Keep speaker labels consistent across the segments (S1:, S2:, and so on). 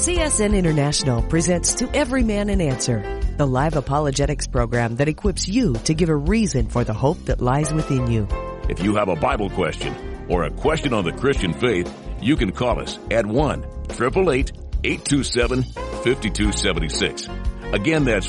S1: CSN International presents To Every Man an Answer, the live apologetics program that equips you to give a reason for the hope that lies within you.
S2: If you have a Bible question or a question on the Christian faith, you can call us at 1-888-827-5276. Again, that's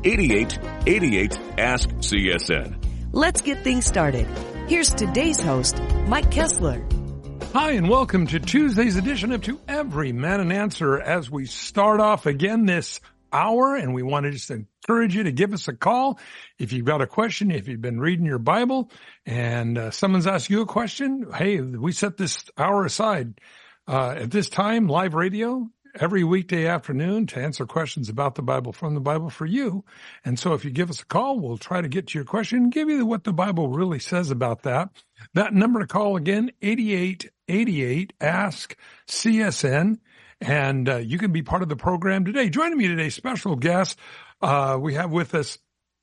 S2: 1-8888-ASK-CSN.
S1: Let's get things started. Here's today's host, Mike Kessler.
S3: Hi, and welcome to Tuesday's edition of To Every Man an Answer as we start off again this hour, and we want to just encourage you to give us a call if you've got a question, if you've been reading your Bible and someone's asked you a question. Hey, we set this hour aside at this time, live radio, every weekday afternoon to answer questions about the Bible from the Bible for you. And so if you give us a call, we'll try to get to your question and give you what the Bible really says about that. That number to call again, 8888-ASK-CSN. And you can be part of the program today. Joining me today, special guest, we have with us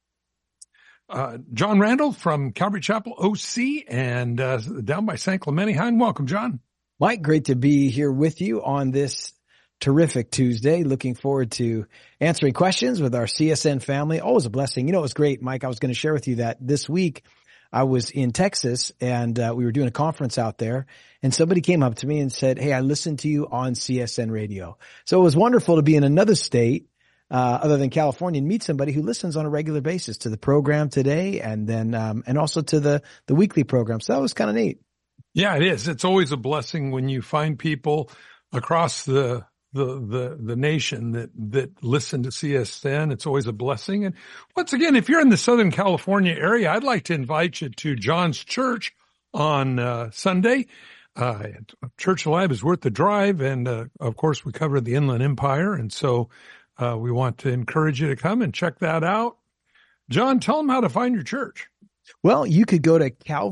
S3: John Randall from Calvary Chapel OC and down by San Clemente. Hi, and welcome, John.
S4: Mike, great to be here with you on this terrific Tuesday. Looking forward to answering questions with our CSN family. Always a blessing. You know, it was great, Mike. I was going to share with you that this week I was in Texas and we were doing a conference out there, and somebody came up to me and said, "Hey, I listened to you on CSN radio." So it was wonderful to be in another state other than California and meet somebody who listens on a regular basis to the program today and then and also to the weekly program. So that was kind of neat.
S3: Yeah, it is. It's always a blessing when you find people across the nation that listen to CSN. It's always a blessing. And once again, if you're in the Southern California area, I'd like to invite you to John's church on Sunday. Church Alive is worth the drive. And of course, we cover the Inland Empire. And so we want to encourage you to come and check that out. John, tell them how to find your church.
S4: Well, you could go to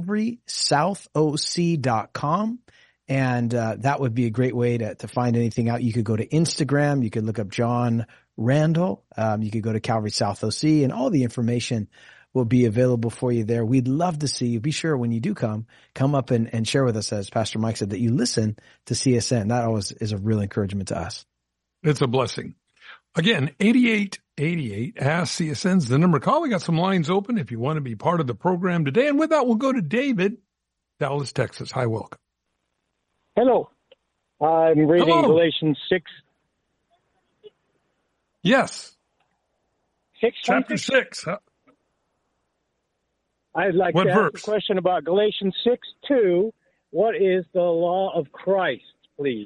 S4: CalvarySouthOC.com. And that would be a great way to find anything out. You could go to Instagram. You could look up John Randall. You could go to Calvary South OC, and all the information will be available for you there. We'd love to see you. Be sure when you do come up and share with us, as Pastor Mike said, that you listen to CSN. That always is a real encouragement to us.
S3: It's a blessing. Again, 8888-ASK-CSN's the number to call. We got some lines open if you want to be part of the program today. And with that, we'll go to David, Dallas, Texas. Hi, welcome.
S5: Hello. I'm reading Galatians 6.
S3: Yes.
S5: 6.
S3: Chapter 6.
S5: I'd like to ask a question about Galatians 6:2. What is the law of Christ, please?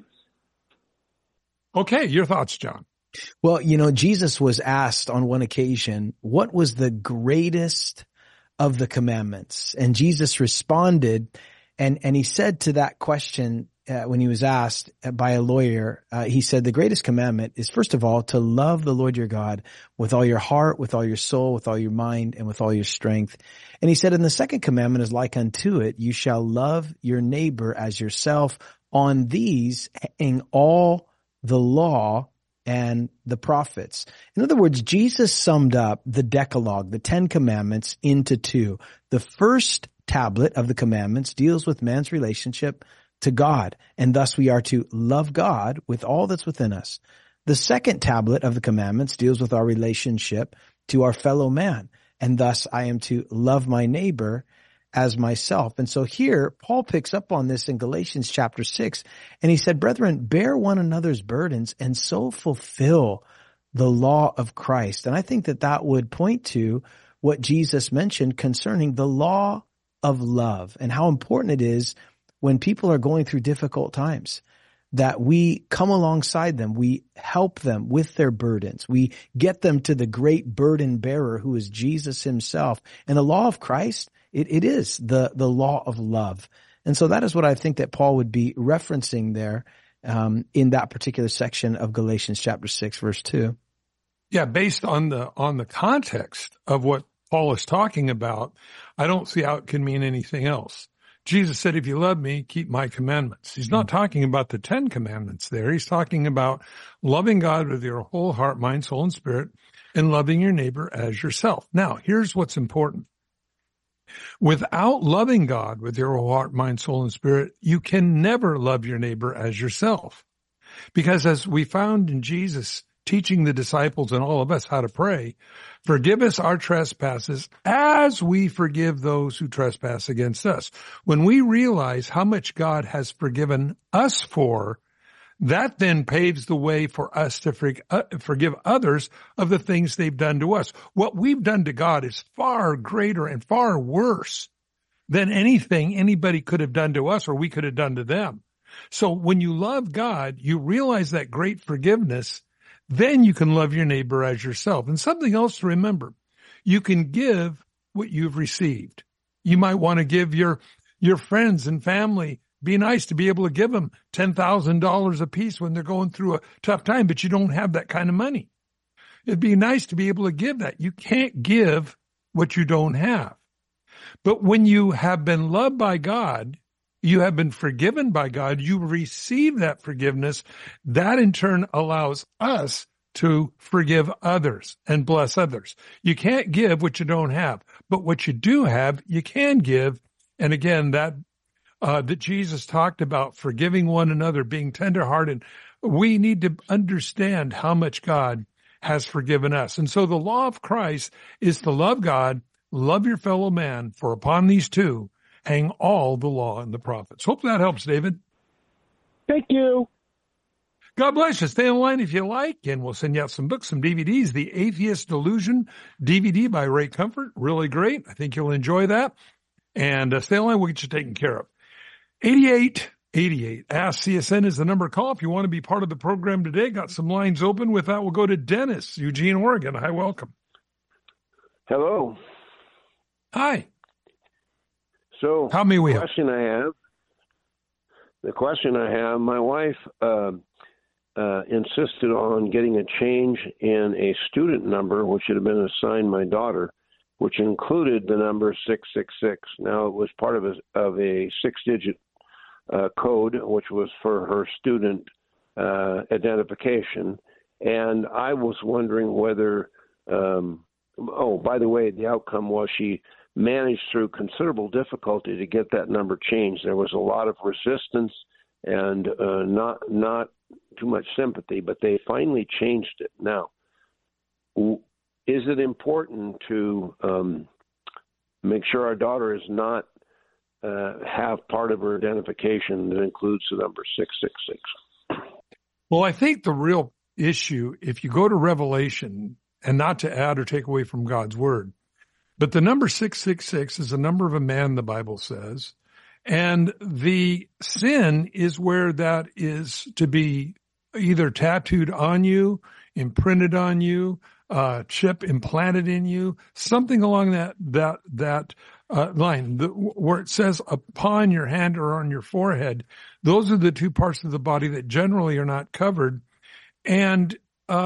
S3: Okay, your thoughts, John.
S4: Well, you know, Jesus was asked on one occasion, what was the greatest of the commandments? And Jesus responded, and he said to that question, when he was asked by a lawyer, he said, the greatest commandment is, first of all, to love the Lord your God with all your heart, with all your soul, with all your mind, and with all your strength. And he said, and the second commandment is like unto it, you shall love your neighbor as yourself. On these hang all the law and the prophets. In other words, Jesus summed up the Decalogue, the 10 Commandments, into two. The first tablet of the commandments deals with man's relationship to God, and thus we are to love God with all that's within us. The second tablet of the commandments deals with our relationship to our fellow man, and thus I am to love my neighbor as myself. And so here, Paul picks up on this in Galatians chapter 6, and he said, brethren, bear one another's burdens and so fulfill the law of Christ. And I think that would point to what Jesus mentioned concerning the law of love and how important it is when people are going through difficult times, that we come alongside them, we help them with their burdens, we get them to the great burden bearer who is Jesus himself. And the law of Christ, it is the law of love. And so that is what I think that Paul would be referencing there in that particular section of Galatians chapter 6, verse 2.
S3: Yeah, based on the context of what Paul is talking about, I don't see how it can mean anything else. Jesus said, if you love me, keep my commandments. He's not talking about the 10 commandments there. He's talking about loving God with your whole heart, mind, soul, and spirit, and loving your neighbor as yourself. Now, here's what's important. Without loving God with your whole heart, mind, soul, and spirit, you can never love your neighbor as yourself. Because as we found in Jesus teaching the disciples and all of us how to pray, forgive us our trespasses as we forgive those who trespass against us. When we realize how much God has forgiven us for, that then paves the way for us to forgive others of the things they've done to us. What we've done to God is far greater and far worse than anything anybody could have done to us or we could have done to them. So when you love God, you realize that great forgiveness, then you can love your neighbor as yourself. And something else to remember, you can give what you've received. You might want to give your friends and family. Be nice to be able to give them $10,000 a piece when they're going through a tough time, but you don't have that kind of money. It'd be nice to be able to give that. You can't give what you don't have. But when you have been loved by God, you have been forgiven by God, you receive that forgiveness. That in turn allows us to forgive others and bless others. You can't give what you don't have, but what you do have, you can give. And again, that Jesus talked about forgiving one another, being tenderhearted. We need to understand how much God has forgiven us. And so the law of Christ is to love God, love your fellow man, for upon these two hang all the law and the prophets. Hope that helps, David.
S5: Thank you.
S3: God bless you. Stay in line if you like, and we'll send you out some books, some DVDs. The Atheist Delusion DVD by Ray Comfort. Really great. I think you'll enjoy that. And stay in line. We'll get you taken care of. 8888. Ask CSN is the number to call if you want to be part of the program today. Got some lines open. With that, we'll go to Dennis, Eugene, Oregon. Hi, welcome.
S6: Hello.
S3: Hi.
S6: So,
S3: how may we
S6: the question I have, my wife insisted on getting a change in a student number, which had been assigned my daughter, which included the number 666. Now, it was part of a six-digit code, which was for her student identification. And I was wondering whether, by the way, the outcome was she managed through considerable difficulty to get that number changed. There was a lot of resistance and not too much sympathy, but they finally changed it. Now, is it important to make sure our daughter is not have part of her identification that includes the number 666?
S3: Well, I think the real issue, if you go to Revelation, and not to add or take away from God's word, but the number 666 is a number of a man, the Bible says, and the sin is where that is to be either tattooed on you, imprinted on you, chip implanted in you, something along that line, where it says upon your hand or on your forehead. Those are the two parts of the body that generally are not covered, and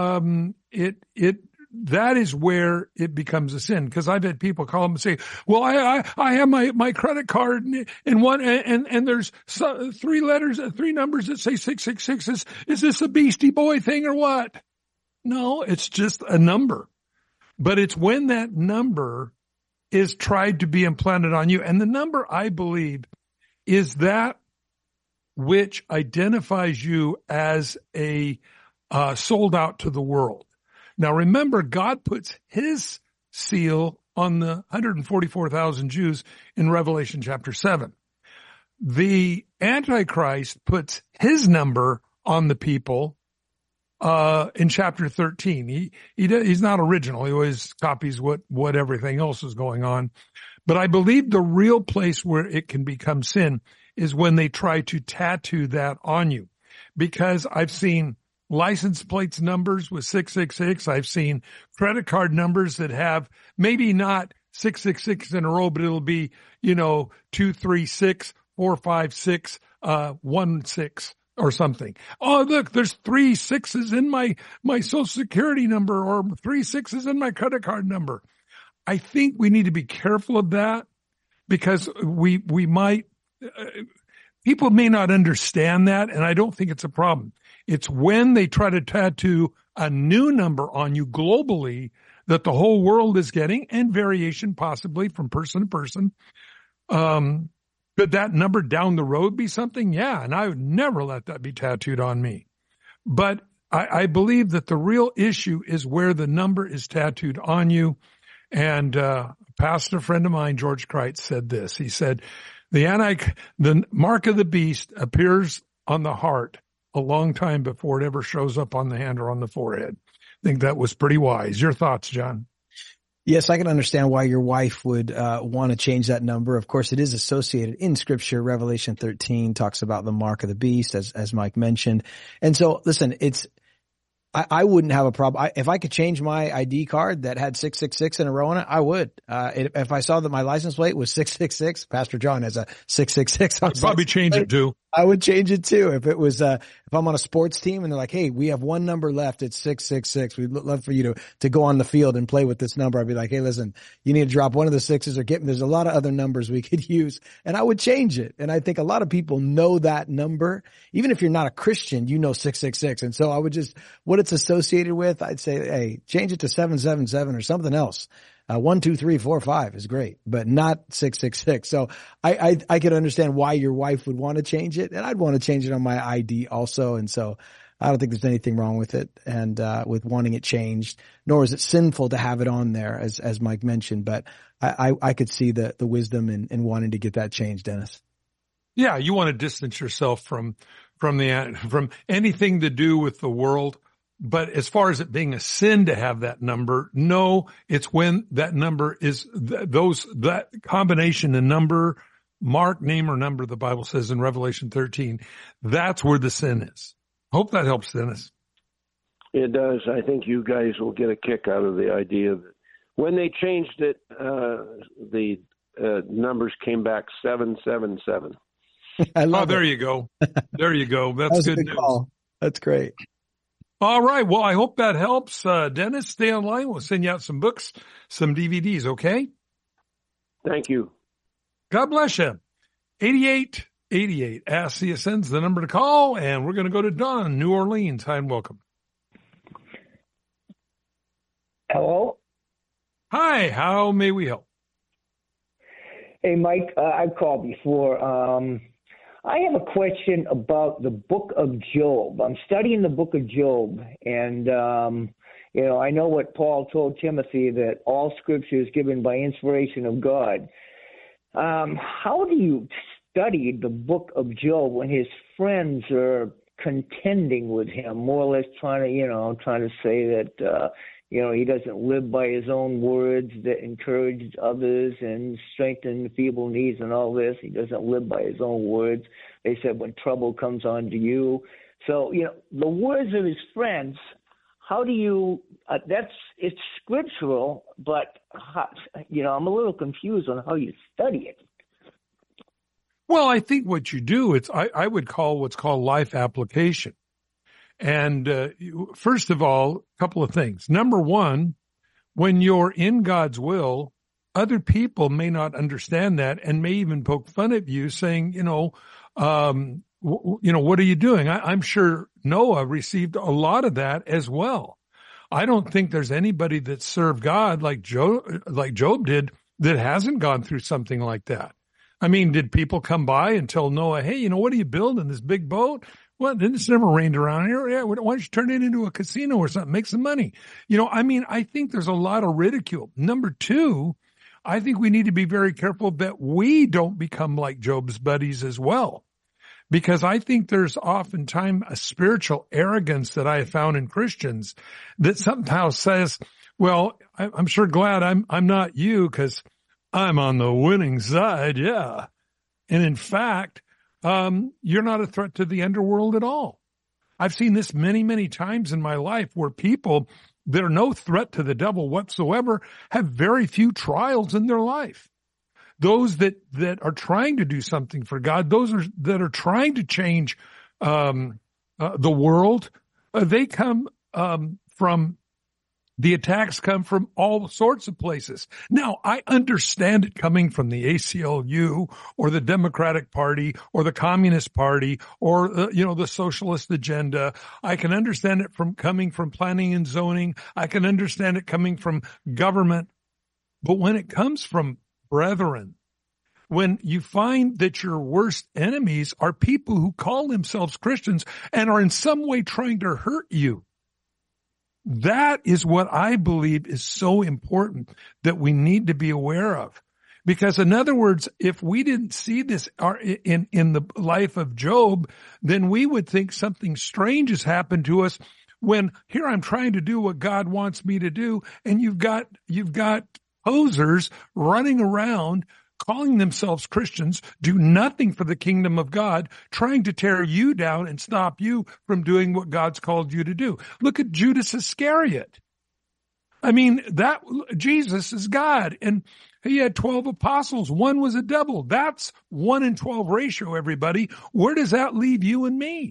S3: that is where it becomes a sin. Because I've had people call them and say, "Well, I have my credit card and one and there's three numbers that say 666. Is this a Beastie Boy thing or what?" No, it's just a number. But it's when that number is tried to be implanted on you. And the number, I believe, is that which identifies you as a sold out to the world. Now remember, God puts his seal on the 144,000 Jews in Revelation chapter 7. The Antichrist puts his number on the people in chapter 13. He's not original. He always copies what everything else is going on. But I believe the real place where it can become sin is when they try to tattoo that on you. Because I've seen license plates numbers with 666. I've seen credit card numbers that have maybe not 666 in a row, but it'll be, 236, 456, 16 or something. Oh, look, there's 3 6s in my social security number or 3 6s in my credit card number. I think we need to be careful of that because we might, people may not understand that, and I don't think it's a problem. It's when they try to tattoo a new number on you globally that the whole world is getting, and variation possibly from person to person. Could that number down the road be something? Yeah, and I would never let that be tattooed on me. But I believe that the real issue is where the number is tattooed on you. And a pastor friend of mine, George Kreitz, said this. He said, the mark of the beast appears on the heart a long time before it ever shows up on the hand or on the forehead. I think that was pretty wise. Your thoughts, John?
S4: Yes, I can understand why your wife would want to change that number. Of course, it is associated in Scripture. Revelation 13 talks about the mark of the beast, as Mike mentioned. And so, listen, I wouldn't have a problem. If I could change my ID card that had 666 in a row on it, I would. If I saw that my license plate was 666, Pastor John has a 666.
S3: I'd probably change it too.
S4: I would change it too. If it was, if I'm on a sports team and they're like, hey, we have one number left, it's 666. We'd love for you to go on the field and play with this number. I'd be like, hey, listen, you need to drop one of the sixes or there's a lot of other numbers we could use, and I would change it. And I think a lot of people know that number. Even if you're not a Christian, you know 666. And so I would what it's associated with, I'd say, hey, change it to 777 or something else. 1, 2, 3, 4, 5 is great, but not 666. So I could understand why your wife would want to change it, and I'd want to change it on my ID also. And so I don't think there's anything wrong with it and with wanting it changed, nor is it sinful to have it on there, as Mike mentioned. But I could see the wisdom in wanting to get that changed, Dennis.
S3: Yeah, you want to distance yourself from anything to do with the world. But as far as it being a sin to have that number, no, it's when that number is that combination of number, mark, name, or number, the Bible says in Revelation 13, that's where the sin is. Hope that helps, Dennis.
S6: It does. I think you guys will get a kick out of the idea that when they changed it, the numbers came back 777.
S3: There you go. There you go. That's good news.
S4: Call. That's great.
S3: All right. Well, I hope that helps. Dennis, stay online. We'll send you out some books, some DVDs, okay?
S6: Thank you.
S3: God bless you. 8888. Ask CSN's the number to call, and we're going to go to Don in New Orleans. Hi and welcome.
S7: Hello?
S3: Hi. How may we help?
S7: Hey, Mike, I've called before. I have a question about the book of Job. I'm studying the book of Job, and, I know what Paul told Timothy, that all scripture is given by inspiration of God. How do you study the book of Job when his friends are contending with him, more or less trying to say that, he doesn't live by his own words that encourage others and strengthen the feeble knees and all this. He doesn't live by his own words. They said when trouble comes on to you. So, the words of his friends, how do you, it's scriptural, but, I'm a little confused on how you study it.
S3: Well, I think what you do, I would call what's called life application. And first of all, a couple of things. Number one, when you're in God's will, other people may not understand that and may even poke fun at you saying, what are you doing? I'm sure Noah received a lot of that as well. I don't think there's anybody that served God like Job did that hasn't gone through something like that. I mean, did people come by and tell Noah, hey, what are you building, this big boat? Well, it's never rained around here. Yeah, why don't you turn it into a casino or something, make some money? I think there's a lot of ridicule. Number two, I think we need to be very careful that we don't become like Job's buddies as well. Because I think there's oftentimes a spiritual arrogance that I have found in Christians that somehow says, well, I'm sure glad I'm not you because I'm on the winning side. Yeah. And in fact, you're not a threat to the underworld at all. I've seen this many, many times in my life where people that are no threat to the devil whatsoever have very few trials in their life. Those that are trying to do something for God, that are trying to change the world, they come the attacks come from all sorts of places. Now, I understand it coming from the ACLU or the Democratic Party or the Communist Party or, the socialist agenda. I can understand it coming from planning and zoning. I can understand it coming from government. But when it comes from brethren, when you find that your worst enemies are people who call themselves Christians and are in some way trying to hurt you. That is what I believe is so important that we need to be aware of. Because in other words, if we didn't see this in the life of Job, then we would think something strange has happened to us when here I'm trying to do what God wants me to do. And you've got posers running around calling themselves Christians, do nothing for the kingdom of God, trying to tear you down and stop you from doing what God's called you to do. Look at Judas Iscariot. I mean, Jesus is God, and he had 12 apostles. One was a devil. That's 1 in 12 ratio, everybody. Where does that leave you and me?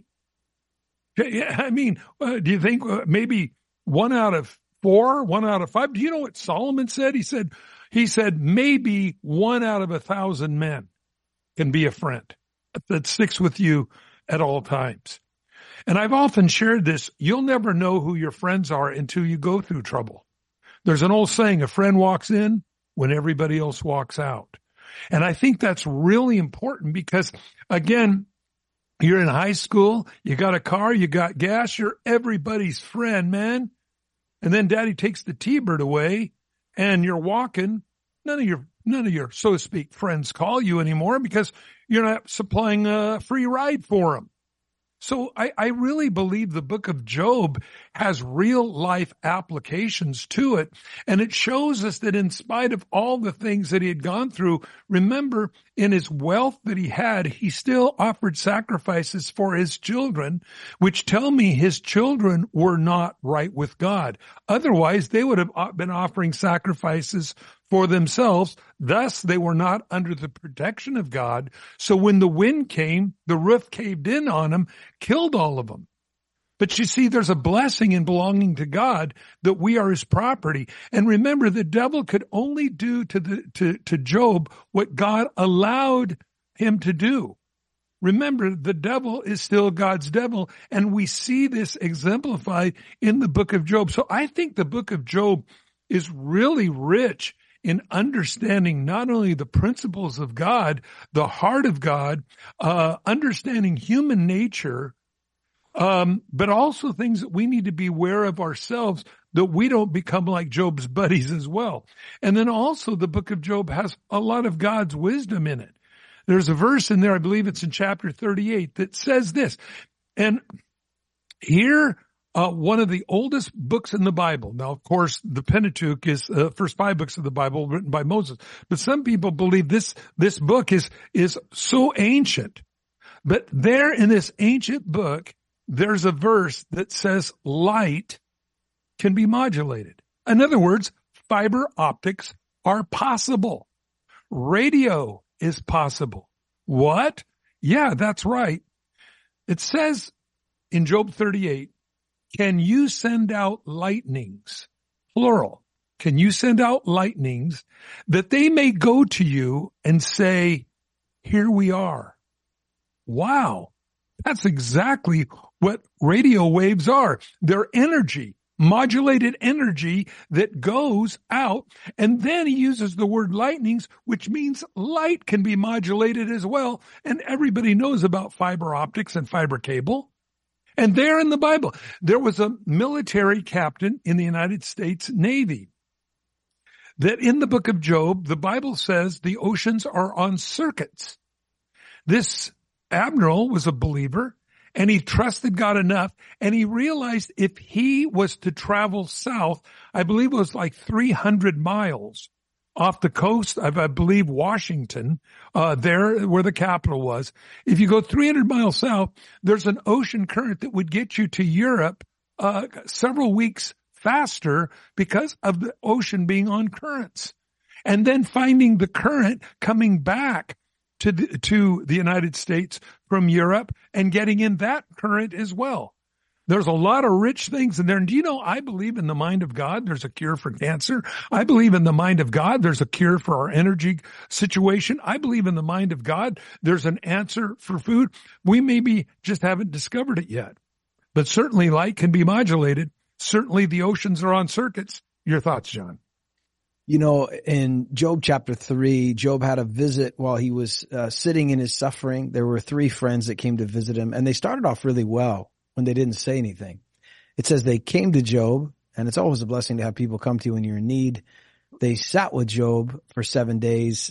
S3: I mean, do you think maybe 1 out of 4, 1 out of 5? Do you know what Solomon said? He said maybe 1 out of 1,000 men can be a friend that sticks with you at all times. And I've often shared this. You'll never know who your friends are until you go through trouble. There's an old saying, a friend walks in when everybody else walks out. And I think that's really important because, again, you're in high school, you got a car, you got gas, you're everybody's friend, man. And then daddy takes the T-bird away and you're walking. None of your, so to speak, friends call you anymore because you're not supplying a free ride for them. So I really believe the book of Job has real life applications to it. And it shows us that in spite of all the things that he had gone through, remember, in his wealth that he had, he still offered sacrifices for his children, which tell me his children were not right with God. Otherwise, they would have been offering sacrifices for themselves. Thus, they were not under the protection of God. So when the wind came, the roof caved in on them, killed all of them. But you see, there's a blessing in belonging to God that we are his property. And remember, the devil could only do to Job what God allowed him to do. Remember, the devil is still God's devil, and we see this exemplified in the book of Job. So I think the book of Job is really rich in understanding not only the principles of God, the heart of God, understanding human nature, but also things that we need to be aware of ourselves, that we don't become like Job's buddies as well. And then also the book of Job has a lot of God's wisdom in it. There's a verse in there, I believe it's in chapter 38, that says this. And here, one of the oldest books in the Bible. Now, of course, the Pentateuch is the first 5 books of the Bible written by Moses. But some people believe this book is so ancient. But there in this ancient book, there's a verse that says light can be modulated. In other words, fiber optics are possible. Radio is possible. What? Yeah, that's right. It says in Job 38, can you send out lightnings, plural, can you send out lightnings that they may go to you and say, here we are? Wow. That's exactly what radio waves are. They're energy, modulated energy that goes out. And then he uses the word lightnings, which means light can be modulated as well. And everybody knows about fiber optics and fiber cable. And there in the Bible, there was a military captain in the United States Navy that in the book of Job, the Bible says the oceans are on circuits. This admiral was a believer, and he trusted God enough, and he realized if he was to travel south, I believe it was like 300 miles off the coast of, I believe, Washington, there where the capital was. If you go 300 miles south, there's an ocean current that would get you to Europe several weeks faster because of the ocean being on currents. And then finding the current coming back to the United States from Europe and getting in that current as well. There's a lot of rich things in there. And do you know, I believe in the mind of God, there's a cure for cancer. I believe in the mind of God, there's a cure for our energy situation. I believe in the mind of God, there's an answer for food. We maybe just haven't discovered it yet. But certainly light can be modulated. Certainly the oceans are on circuits. Your thoughts, John?
S4: You know, in Job chapter 3, Job had a visit while he was sitting in his suffering. There were 3 friends that came to visit him, and they started off really well when they didn't say anything. It says they came to Job, and it's always a blessing to have people come to you when you're in need. They sat with Job for 7 days,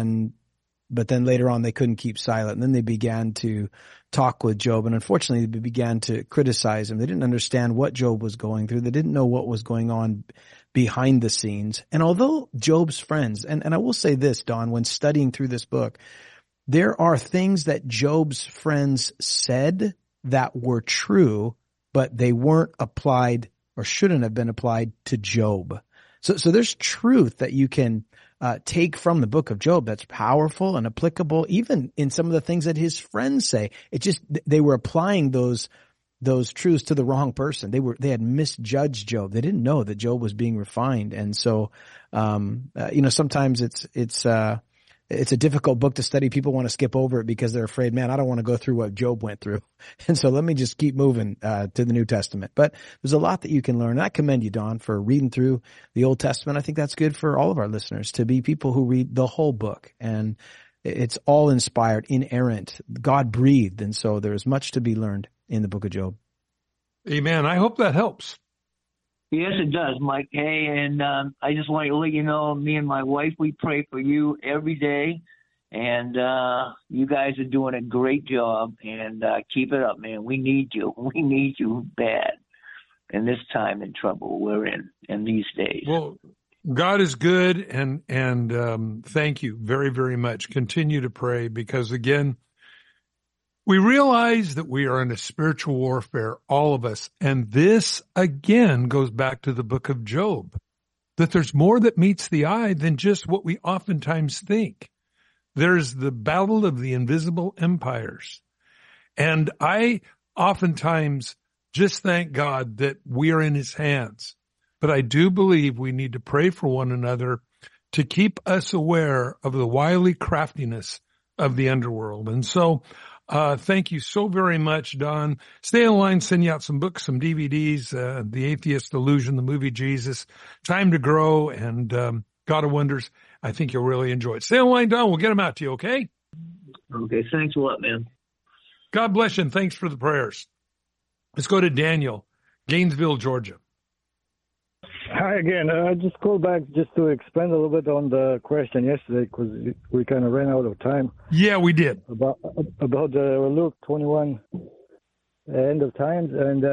S4: but then later on they couldn't keep silent. And then they began to talk with Job, and unfortunately they began to criticize him. They didn't understand what Job was going through. They didn't know what was going on behind the scenes. And although Job's friends, and I will say this, Don, when studying through this book, there are things that Job's friends said that were true, but they weren't applied or shouldn't have been applied to Job. So there's truth that you can take from the book of Job that's powerful and applicable, even in some of the things that his friends say. It just, they were applying those truths to the wrong person. They had misjudged Job. They didn't know that Job was being refined. And so, sometimes it's a difficult book to study. People want to skip over it because they're afraid, man, I don't want to go through what Job went through. And so let me just keep moving to the New Testament. But there's a lot that you can learn. And I commend you, Don, for reading through the Old Testament. I think that's good for all of our listeners to be people who read the whole book. And it's all inspired, inerrant, God breathed. And so there is much to be learned in the book of Job.
S3: Amen. I hope that helps.
S7: Yes, it does, Mike. Hey, and I just want to let you know, me and my wife, we pray for you every day, and you guys are doing a great job, and keep it up, man. We need you. We need you bad in this time and trouble we're in these days.
S3: Well, God is good, and thank you very, very much. Continue to pray because, again, we realize that we are in a spiritual warfare, all of us. And this, again, goes back to the book of Job, that there's more that meets the eye than just what we oftentimes think. There's the battle of the invisible empires. And I oftentimes just thank God that we are in his hands. But I do believe we need to pray for one another to keep us aware of the wily craftiness of the underworld. And so, thank you so very much, Don. Stay in line, send you out some books, some DVDs, The Atheist Illusion, the movie Jesus, Time to Grow, and God of Wonders. I think you'll really enjoy it. Stay in line, Don. We'll get them out to you, okay?
S7: Okay, thanks a lot, man.
S3: God bless you, and thanks for the prayers. Let's go to Daniel, Gainesville, Georgia.
S8: Hi again. I just called back just to expand a little bit on the question yesterday because we kind of ran out of time.
S3: Yeah, we did.
S8: About the Luke 21, end of times. And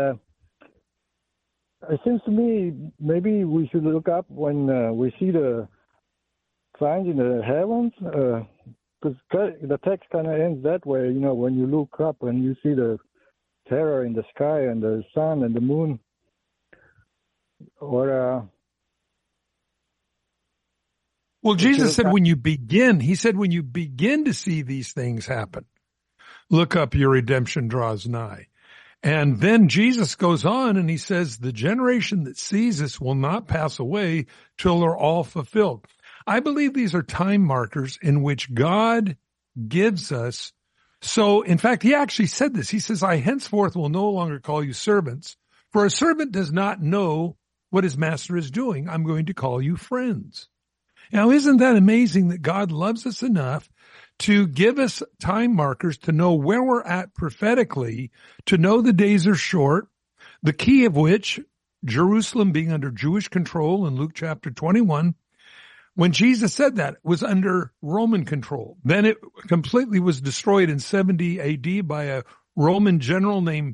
S8: it seems to me maybe we should look up when we see the signs in the heavens because the text kind of ends that way. You know, when you look up and you see the terror in the sky and the sun and the moon. Well,
S3: Jesus said when you begin to see these things happen, look up, your redemption draws nigh. And then Jesus goes on and he says, the generation that sees this will not pass away till they're all fulfilled. I believe these are time markers in which God gives us. So, in fact, he actually said this. He says, I henceforth will no longer call you servants, for a servant does not know what his master is doing. I'm going to call you friends. Now, isn't that amazing that God loves us enough to give us time markers to know where we're at prophetically, to know the days are short, the key of which, Jerusalem being under Jewish control in Luke chapter 21, when Jesus said that, was under Roman control. Then it completely was destroyed in 70 AD by a Roman general named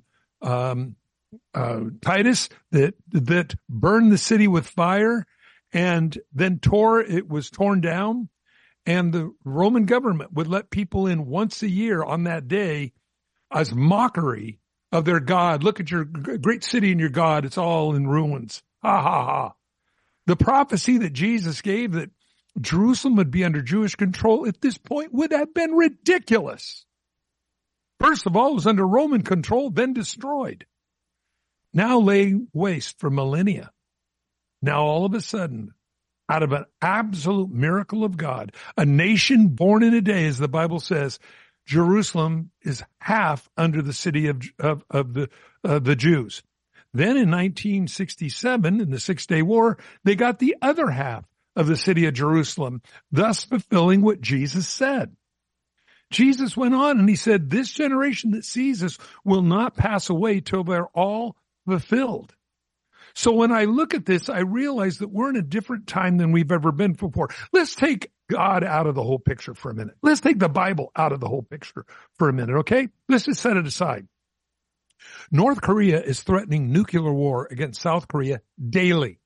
S3: Titus that burned the city with fire and then it was torn down, and the Roman government would let people in once a year on that day as mockery of their God. Look at your great city and your God. It's all in ruins. Ha ha ha. The prophecy that Jesus gave that Jerusalem would be under Jewish control at this point would have been ridiculous. First of all, it was under Roman control, then destroyed. Now lay waste for millennia. Now all of a sudden, out of an absolute miracle of God, a nation born in a day, as the Bible says, Jerusalem is half under the city of the Jews. Then in 1967, in the 6-Day War, they got the other half of the city of Jerusalem, thus fulfilling what Jesus said. Jesus went on and he said, this generation that sees us will not pass away till they're all fulfilled. So when I look at this, I realize that we're in a different time than we've ever been before. Let's take God out of the whole picture for a minute. Let's take the Bible out of the whole picture for a minute, okay? Let's just set it aside. North Korea is threatening nuclear war against South Korea daily.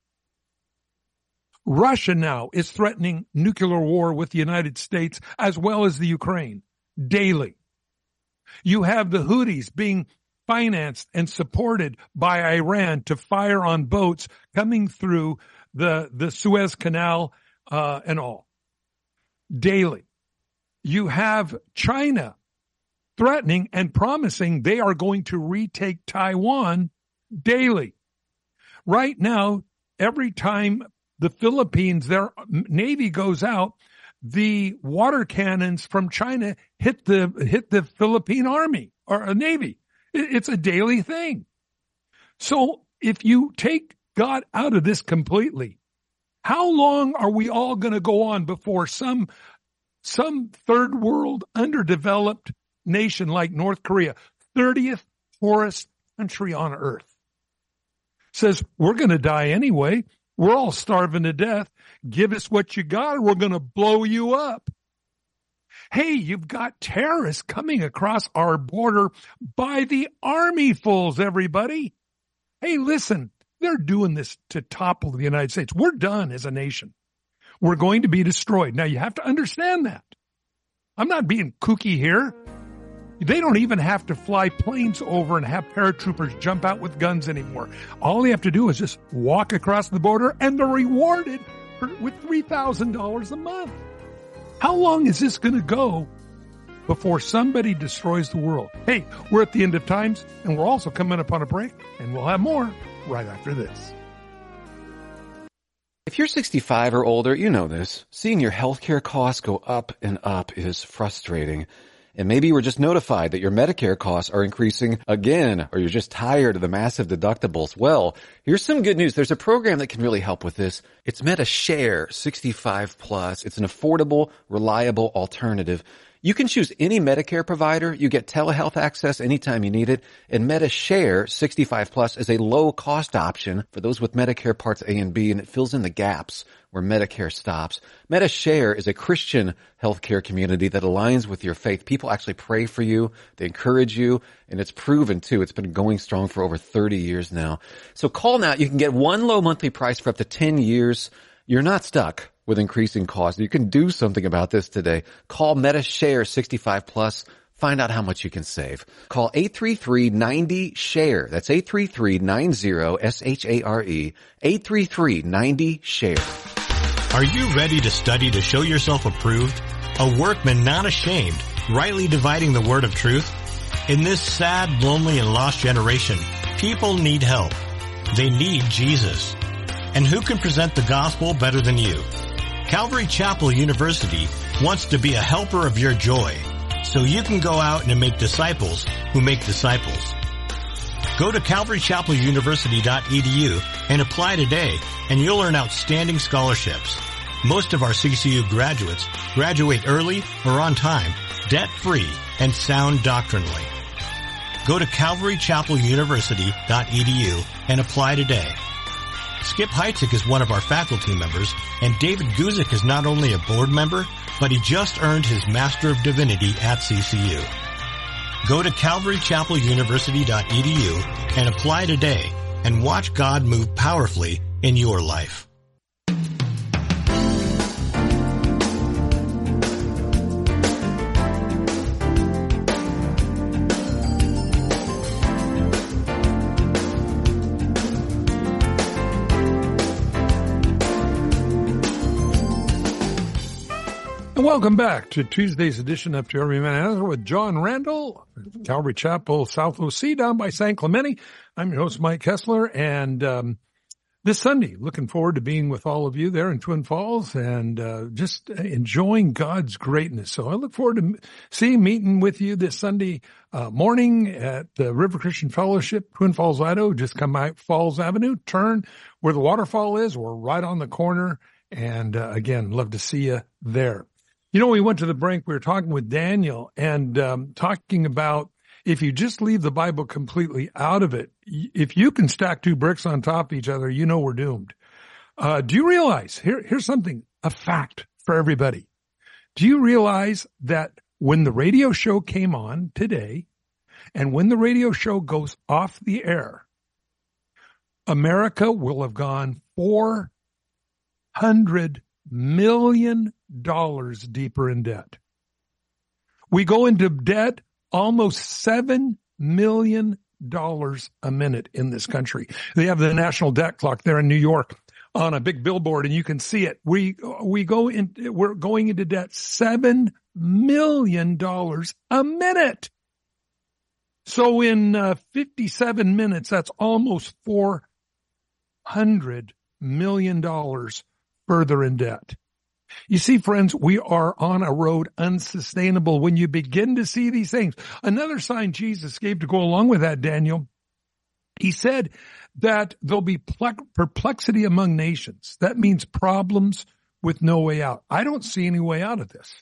S3: Russia now is threatening nuclear war with the United States as well as the Ukraine daily. You have the Houthis being financed and supported by Iran to fire on boats coming through the Suez Canal and all. Daily. You have China threatening and promising they are going to retake Taiwan daily. Right now, every time the Philippines, their Navy goes out, the water cannons from China hit the Philippine Army or Navy. It's a daily thing. So if you take God out of this completely, how long are we all going to go on before some third world underdeveloped nation like North Korea, 30th poorest country on earth, says, we're going to die anyway. We're all starving to death. Give us what you got or we're going to blow you up. Hey, you've got terrorists coming across our border by the armyfuls, everybody. Hey, listen, they're doing this to topple the United States. We're done as a nation. We're going to be destroyed. Now, you have to understand that. I'm not being kooky here. They don't even have to fly planes over and have paratroopers jump out with guns anymore. All they have to do is just walk across the border and they're rewarded with $3,000 a month. How long is this going to go before somebody destroys the world? Hey, we're at the end of times and we're also coming up on a break and we'll have more right after this.
S9: If you're 65 or older, you know this. Seeing your healthcare costs go up and up is frustrating. And maybe you were just notified that your Medicare costs are increasing again, or you're just tired of the massive deductibles. Well, here's some good news. There's a program that can really help with this. It's MediShare 65 Plus. It's an affordable, reliable alternative. You can choose any Medicare provider. You get telehealth access anytime you need it. And MediShare 65 Plus is a low-cost option for those with Medicare Parts A and B, and it fills in the gaps where Medicare stops. MediShare is a Christian healthcare community that aligns with your faith. People actually pray for you. They encourage you, and it's proven, too. It's been going strong for over 30 years now. So call now. You can get one low monthly price for up to 10 years. You're not stuck with increasing costs. You can do something about this today. Call MediShare 65 Plus. Find out how much you can save. Call 833-90-SHARE. That's 833-90-SHARE. 833-90-SHARE.
S10: Are you ready to study to show yourself approved? A workman not ashamed, rightly dividing the word of truth? In this sad, lonely, and lost generation, people need help. They need Jesus. And who can present the gospel better than you? Calvary Chapel University wants to be a helper of your joy, so you can go out and make disciples who make disciples. Go to calvarychapeluniversity.edu and apply today, and you'll earn outstanding scholarships. Most of our CCU graduates graduate early or on time, debt-free, and sound doctrinally. Go to calvarychapeluniversity.edu and apply today. Skip Heitzig is one of our faculty members, and David Guzik is not only a board member, but he just earned his Master of Divinity at CCU. Go to calvarychapeluniversity.edu and apply today and watch God move powerfully in your life.
S3: Welcome back to Tuesday's edition of To Every Man an Answer with John Randall, Calvary Chapel, South OC, down by San Clemente. I'm your host, Mike Kessler, and this Sunday, looking forward to being with all of you there in Twin Falls and just enjoying God's greatness. So I look forward to meeting with you this Sunday morning at the River Christian Fellowship, Twin Falls, Idaho. Just come out Falls Avenue, turn where the waterfall is. We're right on the corner. And again, love to see you there. You know, we went to the break. We were talking with Daniel and talking about if you just leave the Bible completely out of it, if you can stack two bricks on top of each other, you know we're doomed. Do you realize, here's something, a fact for everybody. Do you realize that when the radio show came on today and when the radio show goes off the air, America will have gone $400 million deeper in debt. We go into debt almost $7 million a minute in this country. They have the national debt clock there in New York on a big billboard, and you can see it. We're going into debt $7 million a minute. So in 57 minutes, that's almost $400 million further in debt. You see, friends, we are on a road unsustainable when you begin to see these things. Another sign Jesus gave to go along with that, Daniel, he said that there'll be perplexity among nations. That means problems with no way out. I don't see any way out of this.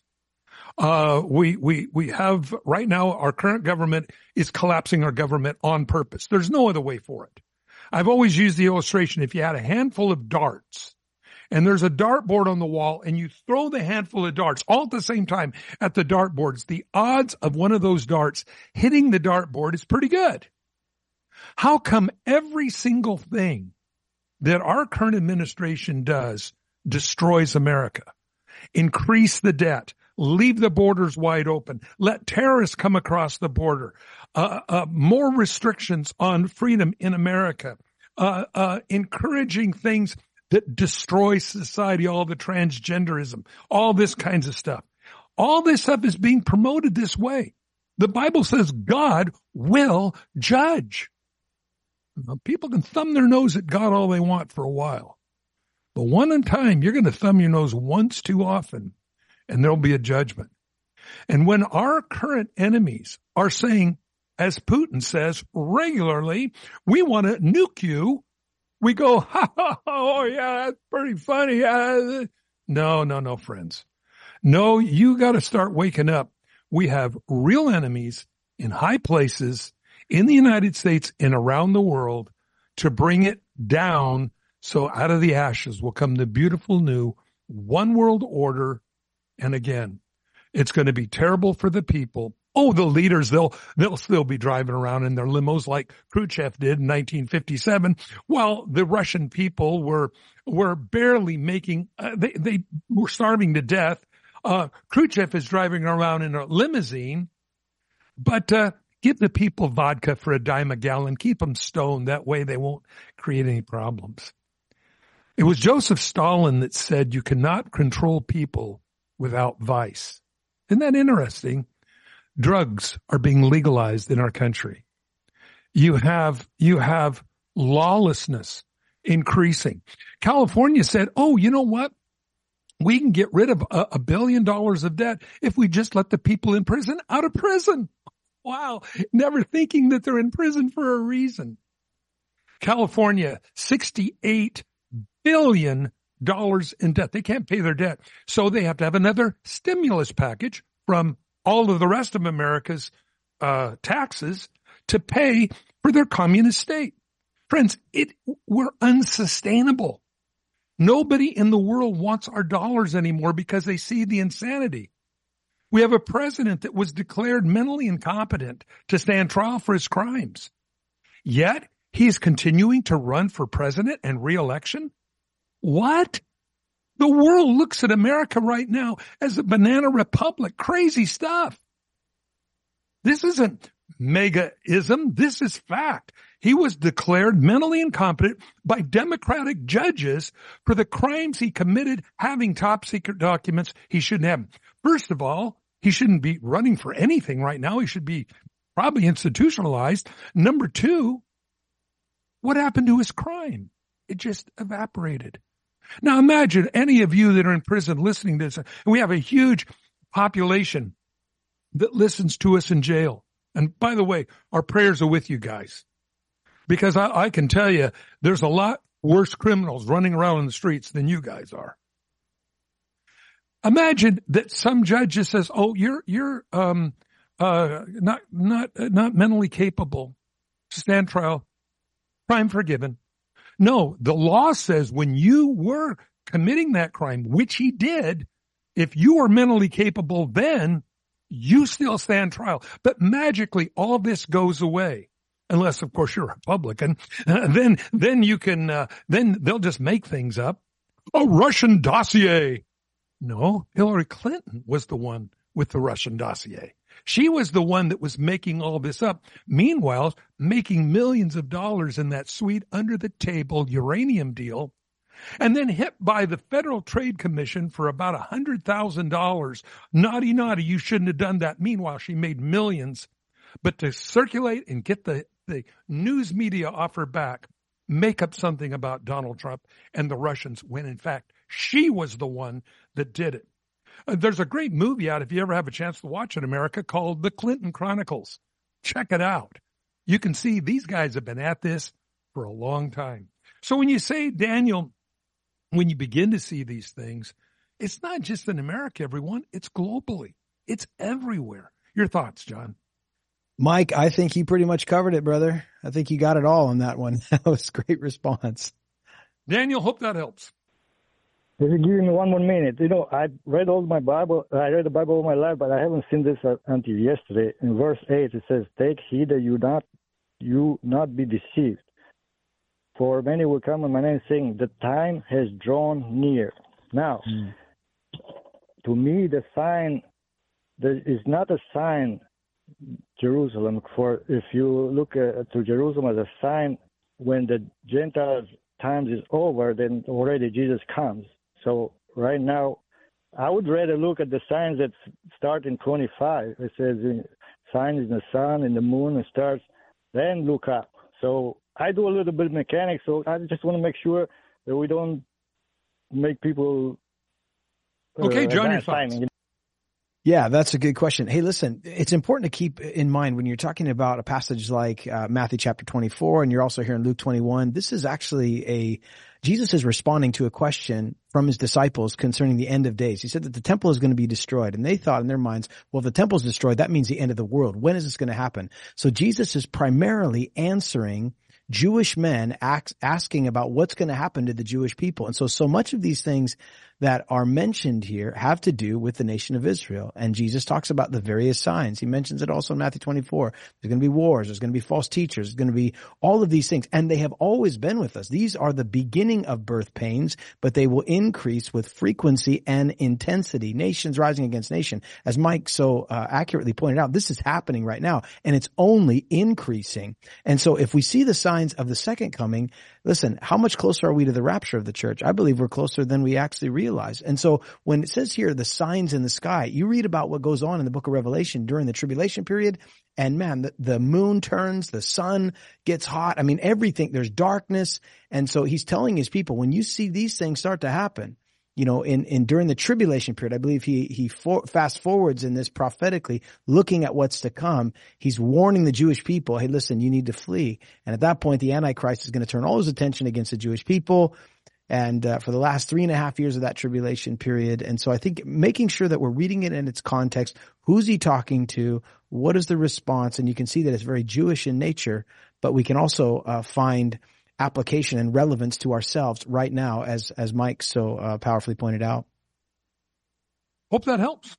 S3: We have right now, our current government is collapsing our government on purpose. There's no other way for it. I've always used the illustration. If you had a handful of darts and there's a dartboard on the wall and you throw the handful of darts all at the same time at the dartboards, the odds of one of those darts hitting the dartboard is pretty good. How come every single thing that our current administration does destroys America? Increase the debt, leave the borders wide open, let terrorists come across the border, more restrictions on freedom in America, encouraging things that destroy society, all the transgenderism, all this kinds of stuff. All this stuff is being promoted this way. The Bible says God will judge. Now, people can thumb their nose at God all they want for a while. But one in time, you're going to thumb your nose once too often, and there'll be a judgment. And when our current enemies are saying, as Putin says regularly, we want to nuke you, we go, oh yeah, that's pretty funny. No, friends. No, you got to start waking up. We have real enemies in high places in the United States and around the world to bring it down. So out of the ashes will come the beautiful new one world order. And again, it's going to be terrible for the people. Oh, the leaders, they'll still be driving around in their limos like Khrushchev did in 1957. While the Russian people were barely making, they were starving to death. Khrushchev is driving around in a limousine, but, give the people vodka for a dime a gallon. Keep them stoned. That way they won't create any problems. It was Joseph Stalin that said you cannot control people without vice. Isn't that interesting? Drugs are being legalized in our country. You have lawlessness increasing. California said, oh, you know what? We can get rid of $1 billion of debt if we just let the people in prison out of prison. Wow. Never thinking that they're in prison for a reason. California, $68 billion in debt. They can't pay their debt. So they have to have another stimulus package from all of the rest of America's taxes to pay for their communist state. Friends, we're unsustainable. Nobody in the world wants our dollars anymore because they see the insanity. We have a president that was declared mentally incompetent to stand trial for his crimes. Yet he is continuing to run for president and re-election. What? The world looks at America right now as a banana republic. Crazy stuff. This isn't mega-ism. This is fact. He was declared mentally incompetent by Democratic judges for the crimes he committed having top secret documents he shouldn't have. First of all, he shouldn't be running for anything right now. He should be probably institutionalized. Number two, what happened to his crime? It just evaporated. Now imagine any of you that are in prison listening to this. And we have a huge population that listens to us in jail. And by the way, our prayers are with you guys. Because I can tell you, there's a lot worse criminals running around in the streets than you guys are. Imagine that some judge just says, "Oh, you're not mentally capable. Stand trial, crime forgiven." No, the law says when you were committing that crime, which he did, if you were mentally capable, then you still stand trial. But magically, all this goes away, unless, of course, you're a Republican. Then you can. Then they'll just make things up. A Russian dossier. No, Hillary Clinton was the one with the Russian dossier. She was the one that was making all this up. Meanwhile, making millions of dollars in that sweet under-the-table uranium deal, and then hit by the Federal Trade Commission for about $100,000. Naughty, you shouldn't have done that. Meanwhile, she made millions. But to circulate and get the news media off her back, make up something about Donald Trump and the Russians, when in fact she was the one that did it. There's a great movie out, if you ever have a chance to watch it, America, called The Clinton Chronicles. Check it out. You can see these guys have been at this for a long time. So when you say, Daniel, when you begin to see these things, it's not just in America, everyone. It's globally. It's everywhere. Your thoughts, John?
S4: Mike, I think you pretty much covered it, brother. I think you got it all on that one. That was a great response.
S3: Daniel, hope that helps.
S8: If you give me 1 more minute, I read all my Bible. I read the Bible all my life, but I haven't seen this until yesterday. In verse 8, it says, "Take heed that you not be deceived. For many will come in my name, saying, the time has drawn near." Now, to me, the sign, there is not a sign, Jerusalem. For if you look to Jerusalem as a sign, when the Gentiles' times is over, then already Jesus comes. So right now, I would rather look at the signs that start in 25. It says signs in the sun, in the moon, and stars. Then look up. So I do a little bit of mechanics, so I just want to make sure that we don't make people.
S3: Okay, John, your thoughts.
S4: Yeah, that's a good question. Hey, listen, it's important to keep in mind when you're talking about a passage like Matthew chapter 24, and you're also here in Luke 21, this is actually Jesus is responding to a question from his disciples concerning the end of days. He said that the temple is going to be destroyed, and they thought in their minds, well, if the temple is destroyed, that means the end of the world. When is this going to happen? So Jesus is primarily answering Jewish men asking about what's going to happen to the Jewish people. And so much of these things that are mentioned here have to do with the nation of Israel. And Jesus talks about the various signs. He mentions it also in Matthew 24. There's going to be wars. There's going to be false teachers. There's going to be all of these things. And they have always been with us. These are the beginning of birth pains, but they will increase with frequency and intensity. Nations rising against nation. As Mike so accurately pointed out, this is happening right now, and it's only increasing. And so if we see the signs of the second coming, listen, how much closer are we to the rapture of the church? I believe we're closer than we actually realize. And so when it says here, the signs in the sky, you read about what goes on in the book of Revelation during the tribulation period, and man, the moon turns, the sun gets hot. I mean, everything, there's darkness. And so he's telling his people, when you see these things start to happen, you know, during the tribulation period, I believe he fast forwards in this prophetically, looking at what's to come. He's warning the Jewish people, hey, listen, you need to flee. And at that point, the Antichrist is going to turn all his attention against the Jewish people. And for the last 3.5 years of that tribulation period. And so I think making sure that we're reading it in its context, who's he talking to? What is the response? And you can see that it's very Jewish in nature, but we can also find application and relevance to ourselves right now, as Mike so powerfully pointed out.
S3: Hope that helps.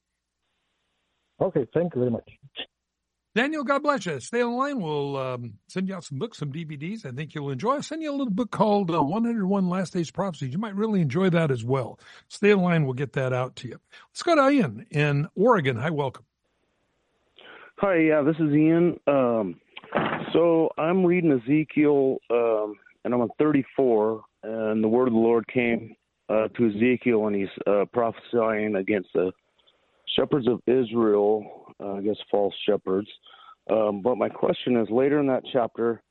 S8: Okay, thank you very much.
S3: Daniel, God bless you. Stay on the line. We'll send you out some books, some DVDs. I think you'll enjoy. I'll send you a little book called 101 Last Days Prophecies. You might really enjoy that as well. Stay on the line. We'll get that out to you. Let's go to Ian in Oregon. Hi, welcome.
S11: Hi, yeah, this is Ian. So I'm reading Ezekiel, and I'm on 34, and the word of the Lord came to Ezekiel, and he's prophesying against the shepherds of Israel, I guess false shepherds. But my question is, later in that chapter,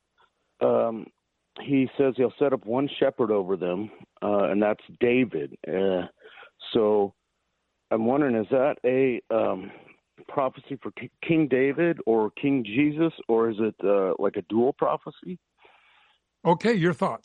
S11: he says he'll set up one shepherd over them, and that's David. So I'm wondering, is that a prophecy for King David or King Jesus, or is it like a dual prophecy?
S3: Okay, your thoughts.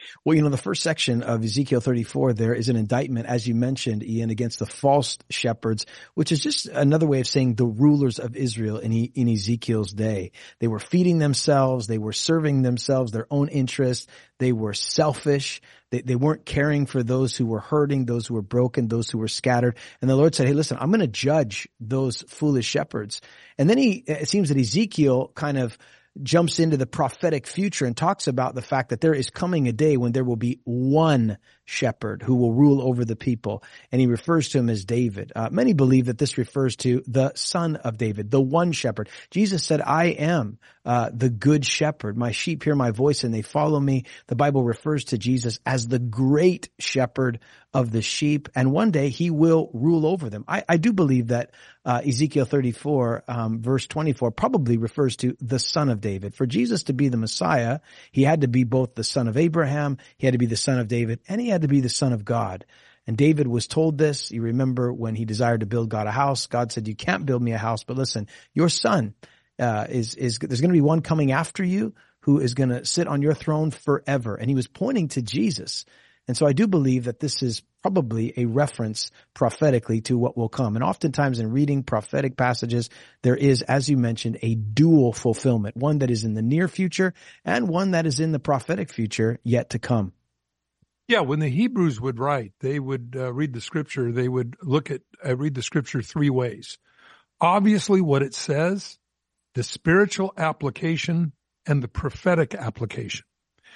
S4: Well, the first section of Ezekiel 34, there is an indictment, as you mentioned, Ian, against the false shepherds, which is just another way of saying the rulers of Israel in Ezekiel's day. They were feeding themselves. They were serving themselves, their own interests. They were selfish. They weren't caring for those who were hurting, those who were broken, those who were scattered. And the Lord said, hey, listen, I'm going to judge those foolish shepherds. And then it seems that Ezekiel kind of jumps into the prophetic future and talks about the fact that there is coming a day when there will be one shepherd who will rule over the people. And he refers to him as David. Many believe that this refers to the son of David, the one shepherd. Jesus said, I am the good shepherd. My sheep hear my voice and they follow me. The Bible refers to Jesus as the great shepherd of the sheep. And one day he will rule over them. I do believe that Ezekiel 34, verse 24 probably refers to the son of David. For Jesus to be the Messiah, he had to be both the son of Abraham, he had to be the son of David, and he had to be the son of God. And David was told this. You remember when he desired to build God a house, God said, you can't build me a house, but listen, your son there's going to be one coming after you who is going to sit on your throne forever. And he was pointing to Jesus. And so I do believe that this is probably a reference prophetically to what will come. And oftentimes in reading prophetic passages, there is, as you mentioned, a dual fulfillment, one that is in the near future and one that is in the prophetic future yet to come.
S3: Yeah, when the Hebrews would write, they would read the scripture. They would read the scripture three ways. Obviously, what it says, the spiritual application, and the prophetic application.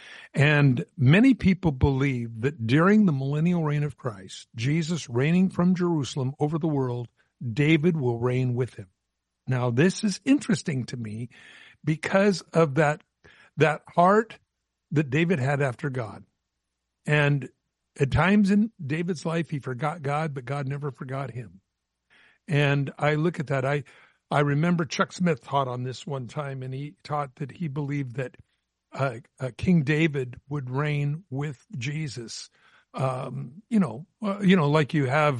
S3: And many people believe that during the millennial reign of Christ, Jesus reigning from Jerusalem over the world, David will reign with him. Now, this is interesting to me because of that heart that David had after God. And at times in David's life, he forgot God, but God never forgot him. And I look at that. I remember Chuck Smith taught on this one time, and he taught that he believed that King David would reign with Jesus. Like you have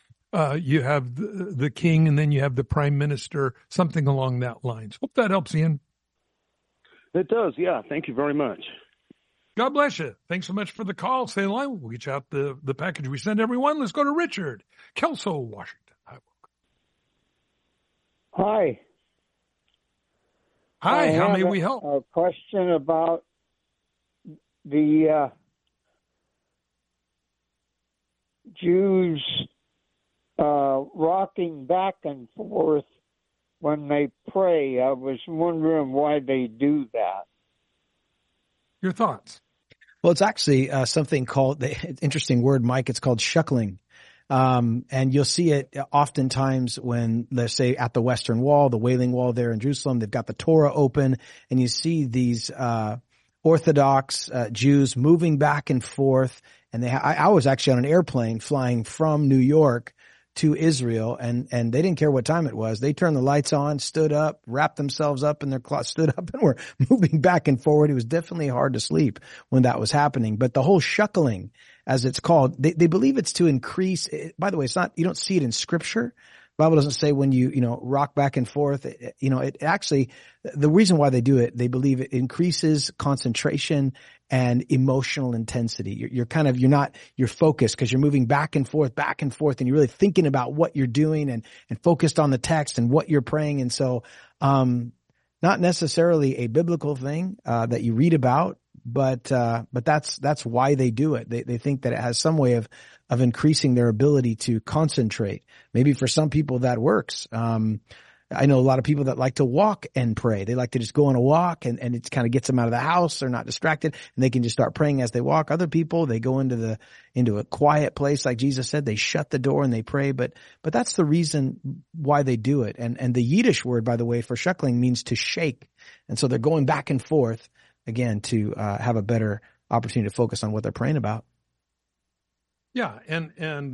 S3: the king, and then you have the prime minister, something along that lines. Hope that helps, Ian.
S11: It does, yeah. Thank you very much.
S3: God bless you. Thanks so much for the call. Stay in line. We'll get you out the package we send everyone. Let's go to Richard, Kelso, Washington.
S5: Hi.
S3: Hi, how may we help?
S5: A question about the Jews rocking back and forth when they pray. I was wondering why they do that.
S3: Your thoughts?
S4: Well, it's actually something called, interesting word, Mike, it's called shuckling. And you'll see it oftentimes when, let's say, at the Western Wall, the Wailing Wall there in Jerusalem, they've got the Torah open, and you see these Orthodox Jews moving back and forth. And I was actually on an airplane flying from New York to Israel, and they didn't care what time it was. They turned the lights on, stood up, wrapped themselves up in their cloth, stood up, and were moving back and forward. It was definitely hard to sleep when that was happening. But the whole shuckling, as it's called, they believe it's to increase. By the way, it's not, you don't see it in scripture. The Bible doesn't say when you rock back and forth. It actually, the reason why they do it, they believe it increases concentration and emotional intensity. You're focused because you're moving back and forth, and you're really thinking about what you're doing and focused on the text and what you're praying. And so, not necessarily a biblical thing, that you read about, but that's why they do it. They think that it has some way of increasing their ability to concentrate. Maybe for some people that works. I know a lot of people that like to walk and pray. They like to just go on a walk and it kind of gets them out of the house. They're not distracted and they can just start praying as they walk. Other people, they go into a quiet place. Like Jesus said, they shut the door and they pray. But that's the reason why they do it. And the Yiddish word, by the way, for shuckling means to shake. And so they're going back and forth again to have a better opportunity to focus on what they're praying about.
S3: Yeah. And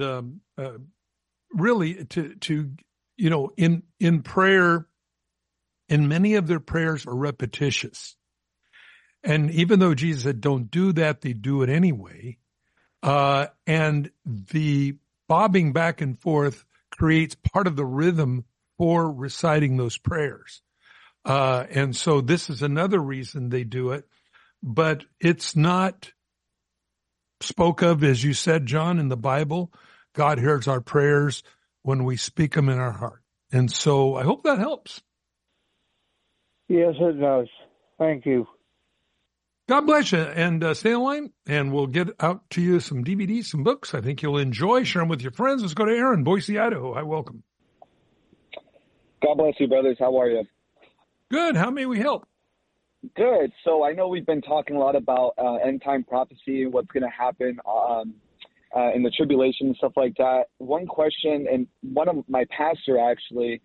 S3: really to in prayer, and many of their prayers are repetitious. And even though Jesus said, don't do that, they do it anyway. And the bobbing back and forth creates part of the rhythm for reciting those prayers. And so this is another reason they do it, but it's not spoke of, as you said, John, in the Bible. God hears our prayers when we speak them in our heart. And so I hope that helps.
S5: Yes, it does. Thank you.
S3: God bless you, and stay in line, and we'll get out to you some DVDs, some books I think you'll enjoy. Share them with your friends. Let's go to Aaron, Boise, Idaho. Hi, welcome.
S12: God bless you, brothers. How are you?
S3: Good. How may we help?
S12: Good. So I know we've been talking a lot about end-time prophecy and what's going to happen in the tribulation and stuff like that. One question, and one of my pastor actually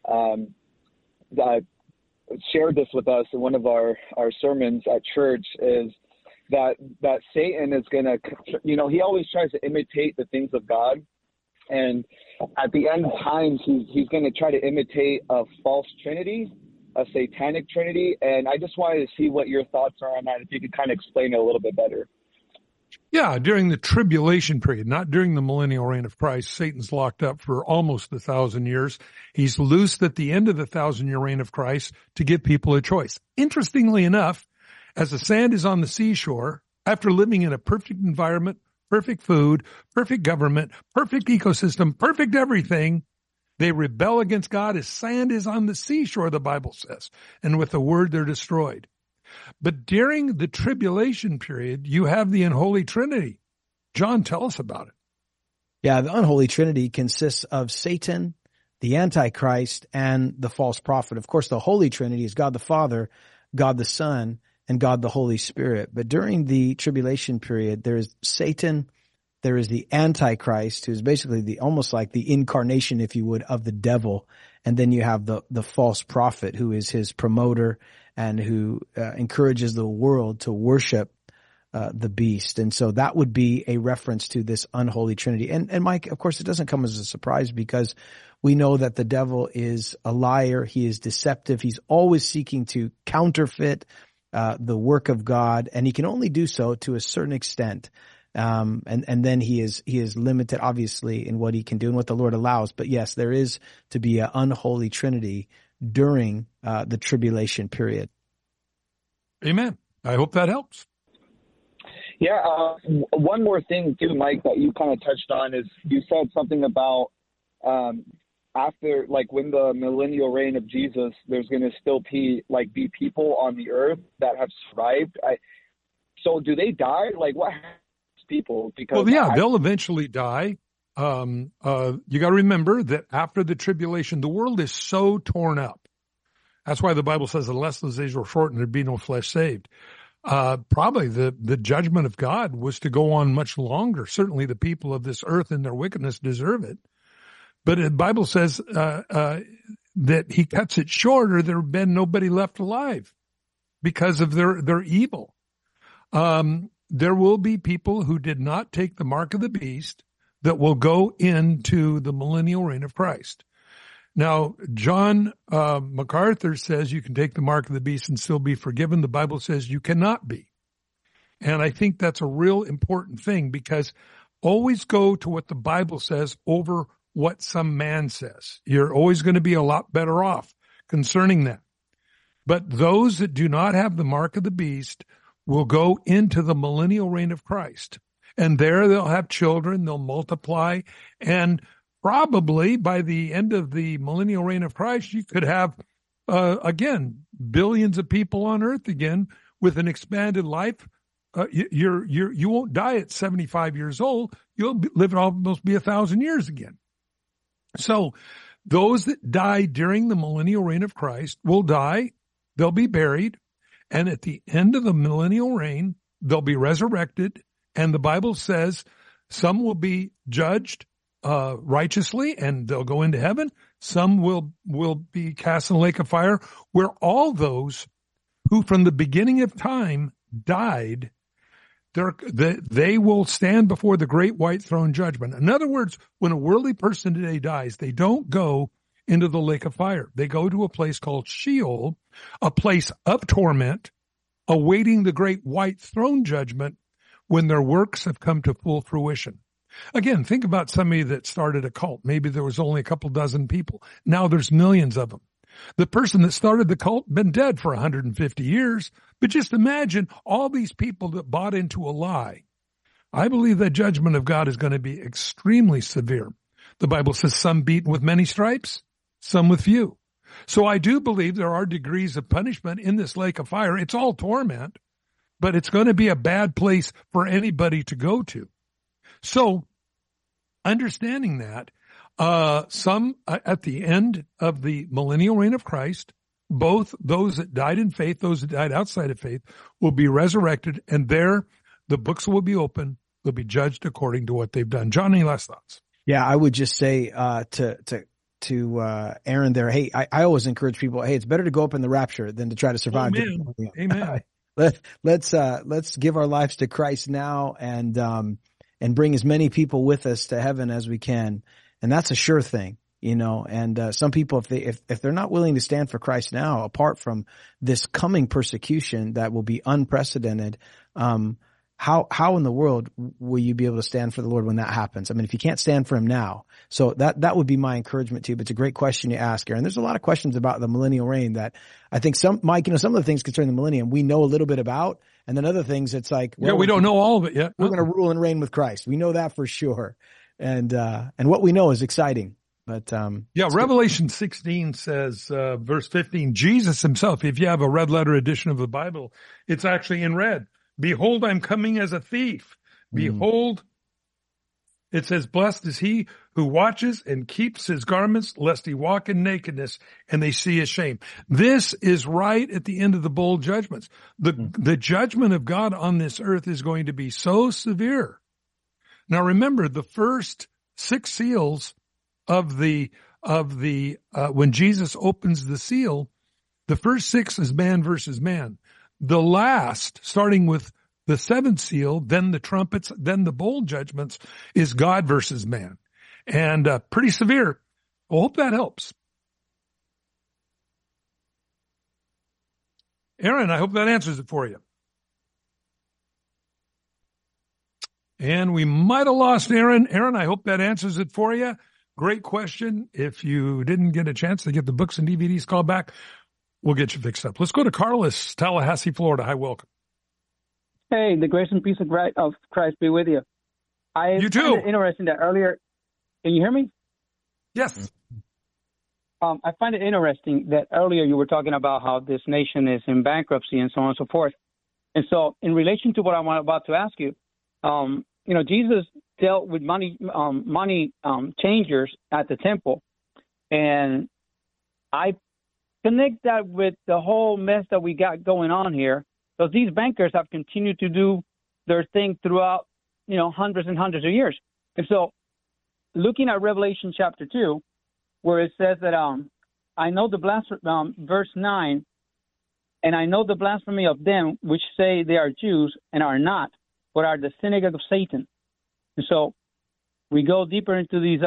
S12: shared this with us in one of our sermons at church, is that Satan is going to, he always tries to imitate the things of God. And at the end of times, he's going to try to imitate a false trinity, a satanic trinity. And I just wanted to see what your thoughts are on that, if you could kind of explain it a little bit better.
S3: Yeah, during the tribulation period, not during the millennial reign of Christ, Satan's locked up for almost 1,000 years. He's loosed at the end of the 1,000-year reign of Christ to give people a choice. Interestingly enough, as the sand is on the seashore, after living in a perfect environment, perfect food, perfect government, perfect ecosystem, perfect everything, they rebel against God as sand is on the seashore, the Bible says. And with the word, they're destroyed. But during the tribulation period, you have the unholy trinity. John, tell us about it.
S4: Yeah, the unholy trinity consists of Satan, the Antichrist, and the false prophet. Of course, the holy trinity is God the Father, God the Son, and God the Holy Spirit. But during the tribulation period, there is Satan, there is the Antichrist, who's basically almost like the incarnation, if you would, of the devil. And then you have the false prophet, who is his promoter and who encourages the world to worship the beast. And so that would be a reference to this unholy trinity. And Mike, of course, it doesn't come as a surprise, because we know that the devil is a liar. He is deceptive. He's always seeking to counterfeit the work of God, and he can only do so to a certain extent. And then he is limited, obviously, in what he can do and what the Lord allows. But yes, there is to be an unholy trinity during the tribulation period.
S3: Amen. I hope that helps.
S12: Yeah. One more thing too, Mike, that you kind of touched on is you said something about after, like, when the millennial reign of Jesus, there's going to still be people on the earth that have survived. So do they die? Like, what happens to people? Because
S3: they'll eventually die. You got to remember that after the tribulation, the world is so torn up. That's why the Bible says, unless those days were shortened, there'd be no flesh saved. Probably the judgment of God was to go on much longer. Certainly the people of this earth in their wickedness deserve it. But the Bible says that he cuts it short, or there have been nobody left alive because of their evil. There will be people who did not take the mark of the beast that will go into the millennial reign of Christ. Now, John MacArthur says you can take the mark of the beast and still be forgiven. The Bible says you cannot be. And I think that's a real important thing, because always go to what the Bible says over what some man says. You're always going to be a lot better off concerning that. But those that do not have the mark of the beast will go into the millennial reign of Christ. And there they'll have children, they'll multiply, and probably by the end of the millennial reign of Christ, you could have, again, billions of people on earth again with an expanded life. You won't die at 75 years old. You'll live almost be 1,000 years again. So those that die during the millennial reign of Christ will die. They'll be buried. And at the end of the millennial reign, they'll be resurrected. And the Bible says some will be judged righteously, and they'll go into heaven. Some will be cast in the lake of fire, where all those who from the beginning of time died, they will stand before the great white throne judgment. In other words, when a worldly person today dies, they don't go into the lake of fire. They go to a place called Sheol, a place of torment, awaiting the great white throne judgment when their works have come to full fruition. Again, think about somebody that started a cult. Maybe there was only a couple dozen people. Now there's millions of them. The person that started the cult been dead for 150 years. But just imagine all these people that bought into a lie. I believe that judgment of God is going to be extremely severe. The Bible says some beaten with many stripes, some with few. So I do believe there are degrees of punishment in this lake of fire. It's all torment, but it's going to be a bad place for anybody to go to. So understanding that, some at the end of the millennial reign of Christ, both those that died in faith, those that died outside of faith, will be resurrected, and there the books will be open. They'll be judged according to what they've done. John, any last thoughts?
S4: Yeah, I would just say to Aaron there, hey, I always encourage people, hey, it's better to go up in the rapture than to try to survive.
S3: Amen.
S4: Let's give our lives to Christ now and bring as many people with us to heaven as we can. And that's a sure thing, you know, and some people, if they're not willing to stand for Christ now, apart from this coming persecution that will be unprecedented, how in the world will you be able to stand for the Lord when that happens? I mean, if you can't stand for him now. So that would be my encouragement to you. But it's a great question you ask, Aaron. There's a lot of questions about the millennial reign that I think Mike, you know, some of the things concerning the millennium we know a little bit about. And then other things it's like, well,
S3: yeah, we don't know all of it yet.
S4: We're going to rule and reign with Christ. We know that for sure. And what we know is exciting. But
S3: Revelation 16 says, verse 15, Jesus himself, if you have a red letter edition of the Bible, it's actually in red. Behold, I'm coming as a thief. Behold, it says, blessed is he who watches and keeps his garments, lest he walk in nakedness and they see his shame. This is right at the end of the bowl judgments. The judgment of God on this earth is going to be so severe. Now remember, the first 6 seals of when Jesus opens the seal, the first 6 is man versus man. The last, starting with the 7th seal, then the trumpets, then the bowl judgments, is God versus man. And pretty severe. I hope that helps. Aaron, I hope that answers it for you. And we might have lost Aaron. Aaron, I hope that answers it for you. Great question. If you didn't get a chance to get the books and DVDs, call back. We'll get you fixed up. Let's go to Carlos, Tallahassee, Florida. Hi, welcome.
S13: Hey, the grace and peace of Christ be with you.
S3: You too.
S13: Find it interesting that earlier. Can you hear me?
S3: Yes.
S13: I find it interesting that earlier you were talking about how this nation is in bankruptcy and so on and so forth. And so, in relation to what I'm about to ask you, you know, Jesus dealt with money changers at the temple, and I connect that with the whole mess that we got going on here. So these bankers have continued to do their thing throughout, you know, hundreds and hundreds of years. And so looking at Revelation chapter 2, where it says that I know the verse 9, and I know the blasphemy of them which say they are Jews and are not, but are the synagogue of Satan. And so we go deeper into these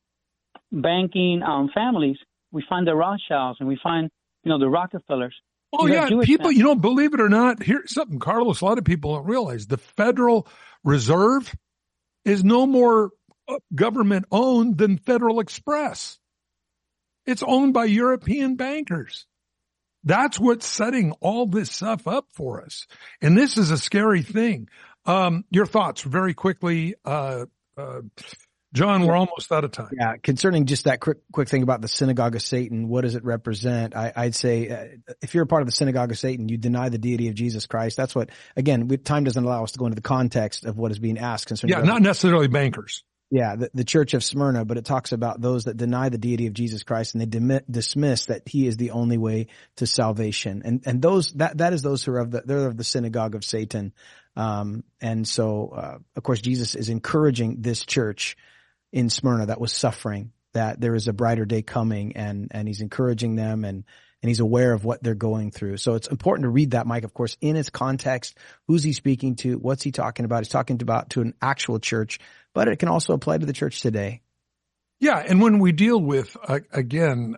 S13: banking families. We find the Rothschilds and we find, you know, the Rockefellers.
S3: Oh, yeah. People, you know, believe it or not, here's something, Carlos, a lot of people don't realize. The Federal Reserve is no more government owned than Federal Express. It's owned by European bankers. That's what's setting all this stuff up for us. And this is a scary thing. Your thoughts very quickly, John, we're almost out of time.
S4: Yeah, concerning just that quick thing about the synagogue of Satan, what does it represent? I'd say if you're a part of the synagogue of Satan, you deny the deity of Jesus Christ. That's what, again, time doesn't allow us to go into the context of what is being asked concerning.
S3: Yeah, not necessarily bankers.
S4: Yeah, the church of Smyrna, but it talks about those that deny the deity of Jesus Christ and they dismiss that he is the only way to salvation. And those, that is those who are they're of the synagogue of Satan. And so, of course, Jesus is encouraging this church in Smyrna that was suffering, that there is a brighter day coming, and he's encouraging them and he's aware of what they're going through. So it's important to read that, Mike, of course, in its context. Who's he speaking to? What's he talking about? He's talking about to an actual church, but it can also apply to the church today.
S3: Yeah. And when we deal with, again,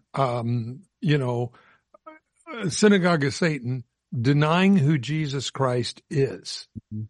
S3: synagogue of Satan, denying who Jesus Christ is,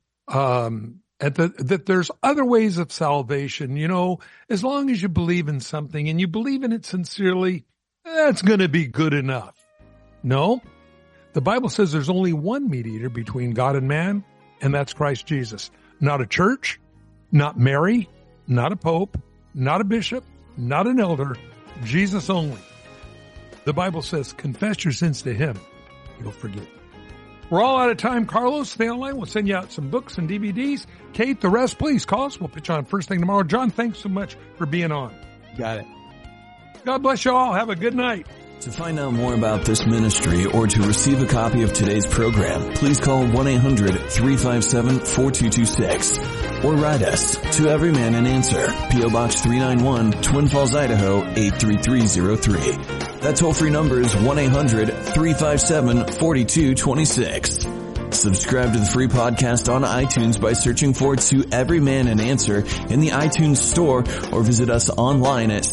S3: that there's other ways of salvation, you know, as long as you believe in something and you believe in it sincerely, that's going to be good enough. No, the Bible says there's only one mediator between God and man, and that's Christ Jesus. Not a church, Not Mary, not a pope, not a bishop, not an elder, Jesus only. The Bible says, confess your sins to him. He'll forgive. We're all out of time. Carlos, stay online. We'll send you out some books and DVDs. Kate, the rest, please call us. We'll put you on first thing tomorrow. John, thanks so much for being on.
S4: Got it.
S3: God bless you all. Have a good night.
S14: To find out more about this ministry or to receive a copy of today's program, please call 1-800-357-4226 or write us to Every Man an Answer, P.O. Box 391, Twin Falls, Idaho 83303. That toll-free number is 1-800-357-4226. Subscribe to the free podcast on iTunes by searching for To Every Man an Answer in the iTunes store or visit us online at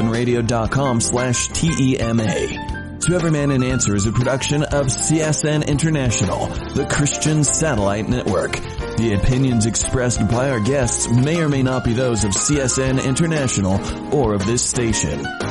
S14: csnradio.com/TEMA. To Every Man an Answer is a production of CSN International, the Christian Satellite Network. The opinions expressed by our guests may or may not be those of CSN International or of this station.